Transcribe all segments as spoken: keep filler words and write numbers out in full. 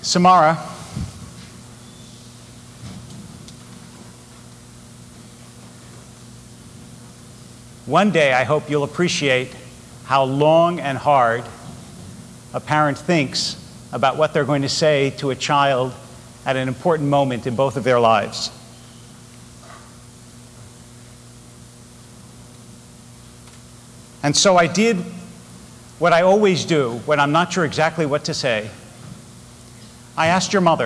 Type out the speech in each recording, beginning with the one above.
Samara, one day I hope you'll appreciate how long and hard a parent thinks about what they're going to say to a child at an important moment in both of their lives. And so I did what I always do when I'm not sure exactly what to say. I asked your mother.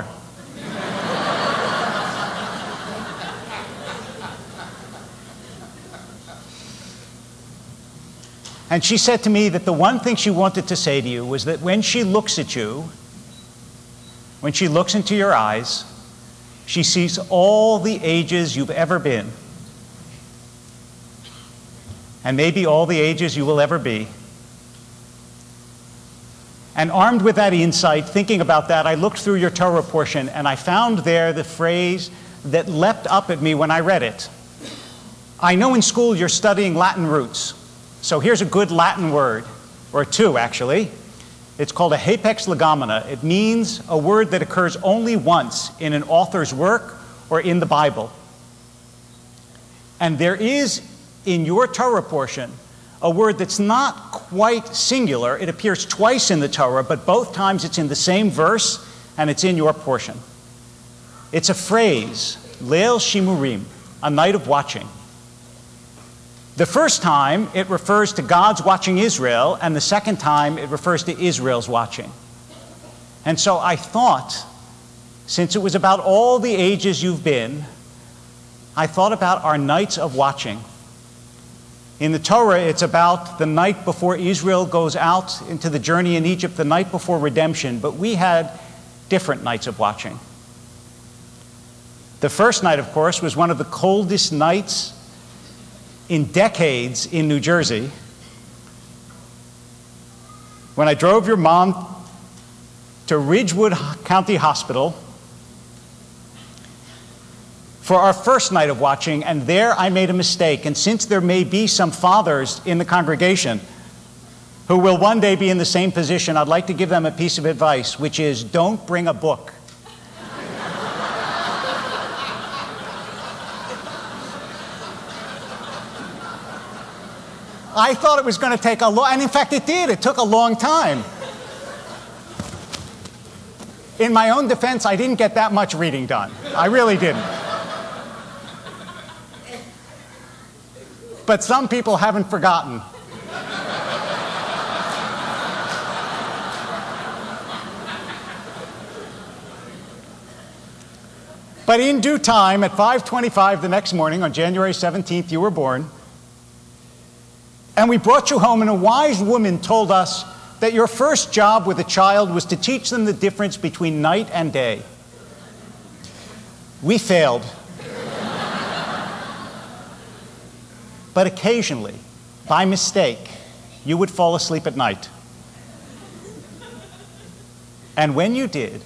And she said to me that the one thing she wanted to say to you was that when she looks at you, when she looks into your eyes, she sees all the ages you've ever been, and maybe all the ages you will ever be. And armed with that insight, thinking about that, I looked through your Torah portion, and I found there the phrase that leapt up at me when I read it. I know in school you're studying Latin roots, so here's a good Latin word, or two actually. It's called a hapax legomena. It means a word that occurs only once in an author's work or in the Bible. And there is in your Torah portion a word that's not quite singular. It appears twice in the Torah, but both times it's in the same verse, and it's in your portion. It's a phrase, Leil Shimurim, a night of watching. The first time, it refers to God's watching Israel, and the second time, it refers to Israel's watching. And so I thought, since it was about all the ages you've been, I thought about our nights of watching. In the Torah, it's about the night before Israel goes out into the journey in Egypt, the night before redemption, but we had different nights of watching. The first night, of course, was one of the coldest nights in decades in New Jersey, when I drove your mom to Ridgewood County Hospital for our first night of watching, and there I made a mistake. And since there may be some fathers in the congregation who will one day be in the same position, I'd like to give them a piece of advice, which is don't bring a book. I thought it was going to take a long, and in fact it did, it took a long time. In my own defense, I didn't get that much reading done. I really didn't. But some people haven't forgotten. But in due time, at five twenty-five the next morning, on January seventeenth, you were born. And we brought you home, and a wise woman told us that your first job with a child was to teach them the difference between night and day. We failed. But occasionally, by mistake, you would fall asleep at night. And when you did,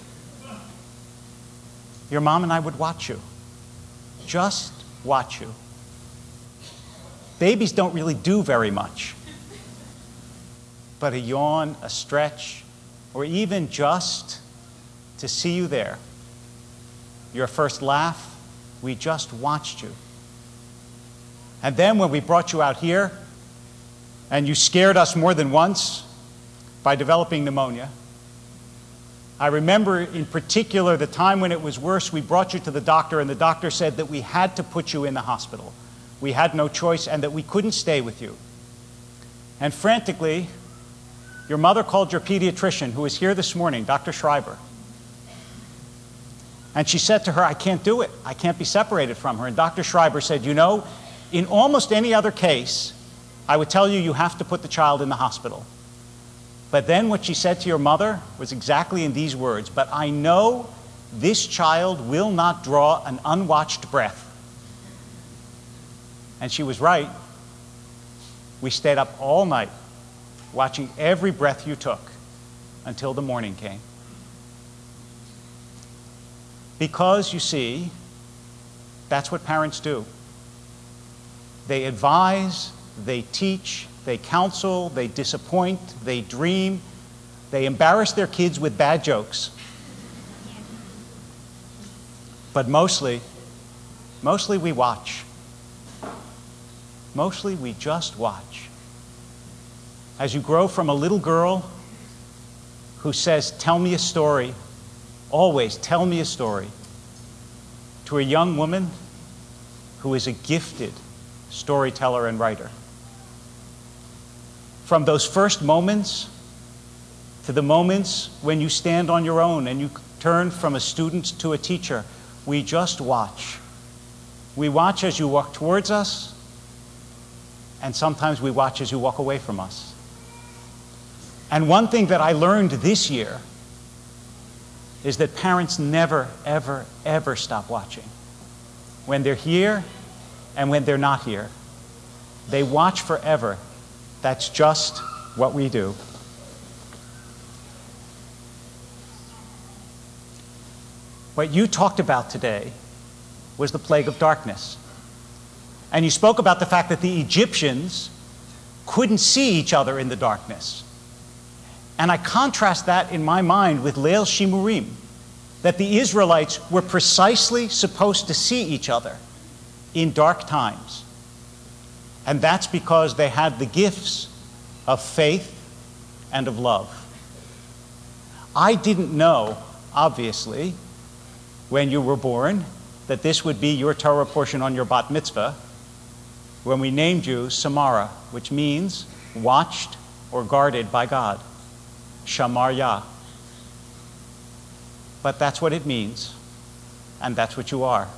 your mom and I would watch you. Just watch you. Babies don't really do very much. But a yawn, a stretch, or even just to see you there. Your first laugh, we just watched you. And then when we brought you out here, and you scared us more than once by developing pneumonia, I remember in particular the time when it was worse, we brought you to the doctor, and the doctor said that we had to put you in the hospital. We had no choice, and that we couldn't stay with you. And frantically, your mother called your pediatrician, who is here this morning, Doctor Schreiber. And she said to her, I can't do it. I can't be separated from her. And Doctor Schreiber said, you know, in almost any other case, I would tell you you have to put the child in the hospital. But then what she said to your mother was exactly in these words, but I know this child will not draw an unwatched breath. And she was right. We stayed up all night watching every breath you took until the morning came. Because, you see, that's what parents do. They advise, they teach, they counsel, they disappoint, they dream, they embarrass their kids with bad jokes. But mostly, mostly we watch. Mostly we just watch. As you grow from a little girl who says, "Tell me a story," always tell me a story, to a young woman who is a gifted storyteller and writer. From those first moments to the moments when you stand on your own and you turn from a student to a teacher, we just watch. We watch as you walk towards us, and sometimes we watch as you walk away from us. And one thing that I learned this year is that parents never, ever, ever stop watching. When they're here and when they're not here. They watch forever. That's just what we do. What you talked about today was the plague of darkness. And you spoke about the fact that the Egyptians couldn't see each other in the darkness. And I contrast that in my mind with Leil Shimurim, that the Israelites were precisely supposed to see each other in dark times. And that's because they had the gifts of faith and of love. I didn't know, obviously, when you were born, that this would be your Torah portion on your bat mitzvah, when we named you Samara, which means watched or guarded by God. Shamar Yah. But that's what it means, and that's what you are.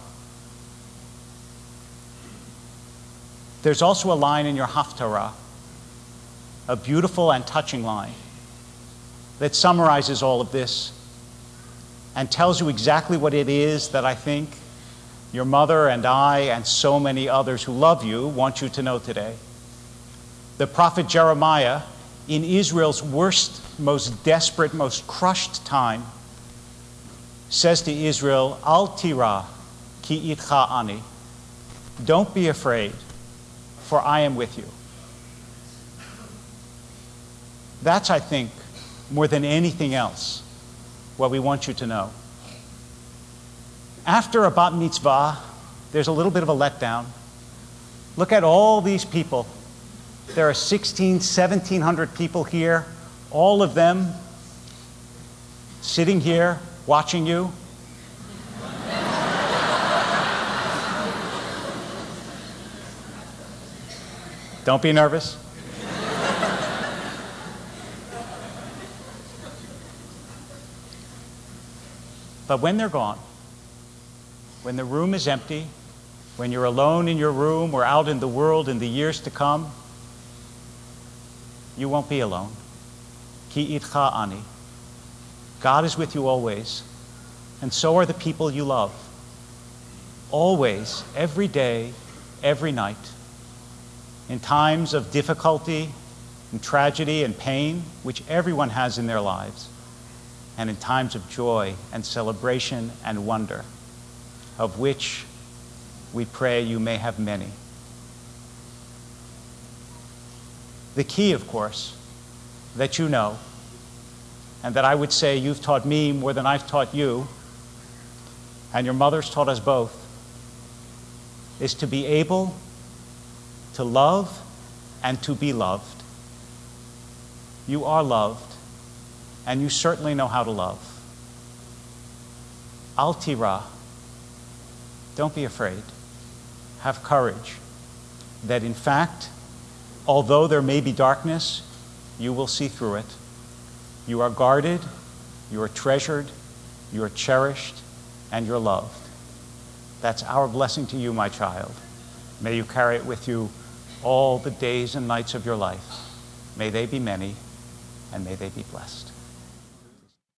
There's also a line in your Haftarah, a beautiful and touching line, that summarizes all of this and tells you exactly what it is that I think your mother and I and so many others who love you want you to know today. The prophet Jeremiah, in Israel's worst, most desperate, most crushed time, says to Israel, Al tira ki itcha ani. Don't be afraid, for I am with you. That's, I think, more than anything else, what we want you to know. After a bat mitzvah, there's a little bit of a letdown. Look at all these people. There are sixteen, seventeen hundred people here, all of them sitting here watching you. Don't be nervous. But when they're gone, when the room is empty, when you're alone in your room or out in the world in the years to come, you won't be alone. Ki itcha ani. God is with you always, and so are the people you love. Always, every day, every night. In times of difficulty and tragedy and pain, which everyone has in their lives, and in times of joy and celebration and wonder, of which we pray you may have many. The key, of course, that you know, and that I would say you've taught me more than I've taught you, and your mother's taught us both, is to be able to love and to be loved. You are loved, and you certainly know how to love. Al tira. Don't be afraid. Have courage that, in fact, although there may be darkness, you will see through it. You are guarded, you are treasured, you are cherished, and you're loved. That's our blessing to you, my child. May you carry it with you all the days and nights of your life. May they be many, and may they be blessed.